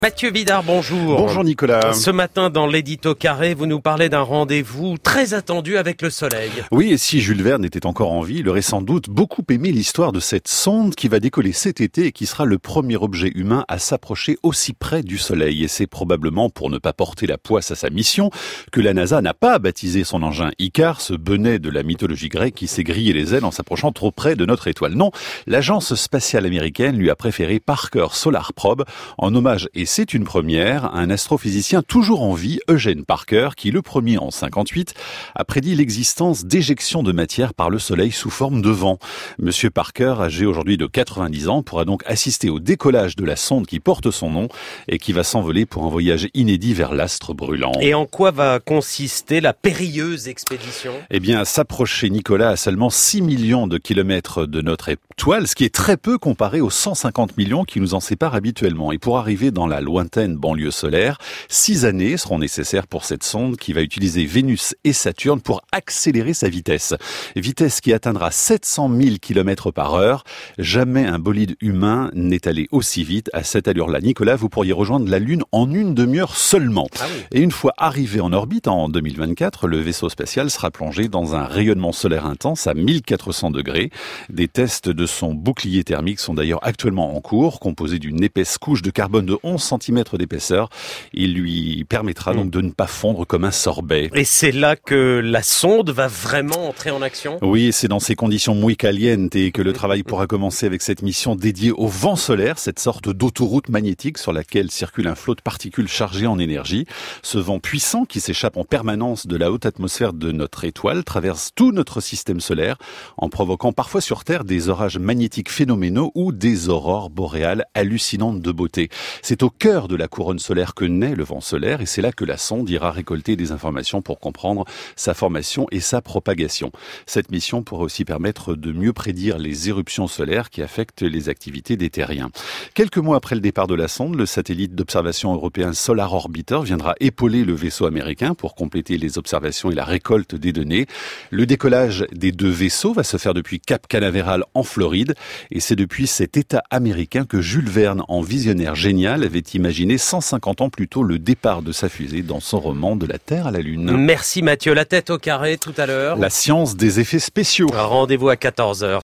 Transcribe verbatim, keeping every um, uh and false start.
Mathieu Bidard, bonjour. Bonjour Nicolas. Ce matin, dans l'édito carré, vous nous parlez d'un rendez-vous très attendu avec le soleil. Oui, et si Jules Verne était encore en vie, il aurait sans doute beaucoup aimé l'histoire de cette sonde qui va décoller cet été et qui sera le premier objet humain à s'approcher aussi près du soleil. Et c'est probablement pour ne pas porter la poisse à sa mission que la NASA n'a pas baptisé son engin Icare, ce bonnet de la mythologie grecque qui s'est grillé les ailes en s'approchant trop près de notre étoile. Non, l'agence spatiale américaine lui a préféré Parker Solar Probe en hommage, et c'est une première, à un astrophysicien toujours en vie, Eugene Parker, qui le premier en cinquante-huit a prédit l'existence d'éjections de matière par le soleil sous forme de vent. Monsieur Parker, âgé aujourd'hui de quatre-vingt-dix ans, pourra donc assister au décollage de la sonde qui porte son nom et qui va s'envoler pour un voyage inédit vers l'astre brûlant. Et en quoi va consister la périlleuse expédition ? Eh bien, à s'approcher, Nicolas, à seulement six millions de kilomètres de notre étoile, ce qui est très peu comparé aux cent cinquante millions qui nous en séparent habituellement. Et pour arriver dans la lointaine banlieue solaire, six années seront nécessaires pour cette sonde qui va utiliser Vénus et Saturne pour accélérer sa vitesse. Vitesse qui atteindra sept cent mille kilomètres par heure. Jamais un bolide humain n'est allé aussi vite à cette allure-là. Nicolas, vous pourriez rejoindre la Lune en une demi-heure seulement. Ah oui. Et une fois arrivé en orbite en deux mille vingt-quatre, le vaisseau spatial sera plongé dans un rayonnement solaire intense à mille quatre cents degrés. Des tests de son bouclier thermique sont d'ailleurs actuellement en cours, composé d'une épaisse couche de carbone de onze centimètres d'épaisseur. Il lui permettra donc de ne pas fondre comme un sorbet. Et c'est là que la sonde va vraiment entrer en action ? Oui, c'est dans ces conditions muy calientes et que le travail pourra commencer avec cette mission dédiée au vent solaire, cette sorte d'autoroute magnétique sur laquelle circule un flot de particules chargées en énergie. Ce vent puissant qui s'échappe en permanence de la haute atmosphère de notre étoile traverse tout notre système solaire en provoquant parfois sur Terre des orages magnétiques phénoménaux ou des aurores boréales hallucinantes de beauté. C'est au cœur de la couronne solaire que naît le vent solaire et c'est là que la sonde ira récolter des informations pour comprendre sa formation et sa propagation. Cette mission pourrait aussi permettre de mieux prédire les éruptions solaires qui affectent les activités des terriens. Quelques mois après le départ de la sonde, le satellite d'observation européen Solar Orbiter viendra épauler le vaisseau américain pour compléter les observations et la récolte des données. Le décollage des deux vaisseaux va se faire depuis Cap Canaveral en Floride et c'est depuis cet État américain que Jules Verne, en visionnaire génial, avait imaginé cent cinquante ans plus tôt le départ de sa fusée dans son roman De la Terre à la Lune. Merci Mathieu. La tête au carré tout à l'heure. La science des effets spéciaux. Rendez-vous à quatorze heures.